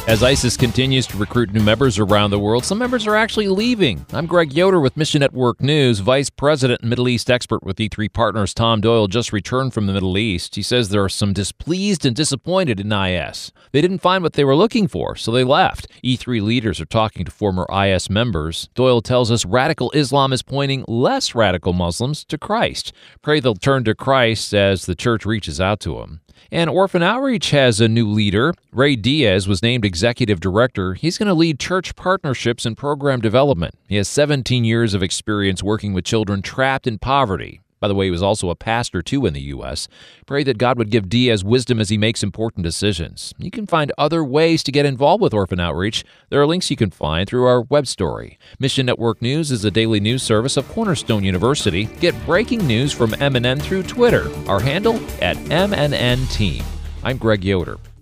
As ISIS continues to recruit new members around the world, some members are actually leaving. I'm Greg Yoder with Mission Network News. Vice President and Middle East expert with E3 Partners Tom Doyle just returned from the Middle East. He says there are some displeased and disappointed in IS. They didn't find what they were looking for, so they left. E3 leaders are talking to former IS members. Doyle tells us radical Islam is pointing less radical Muslims to Christ. Pray they'll turn to Christ as the church reaches out to them. And Orphan Outreach has a new leader. Ray Diaz was named executive director. He's going to lead church partnerships and program development. He has 17 years of experience working with children trapped in poverty. By the way, he was also a pastor, too, in the U.S. Pray that God would give Diaz wisdom as he makes important decisions. You can find other ways to get involved with Orphan Outreach. There are links you can find through our web story. Mission Network News is a daily news service of Cornerstone University. Get breaking news from MNN through Twitter. Our handle @MNNTeam. I'm Greg Yoder.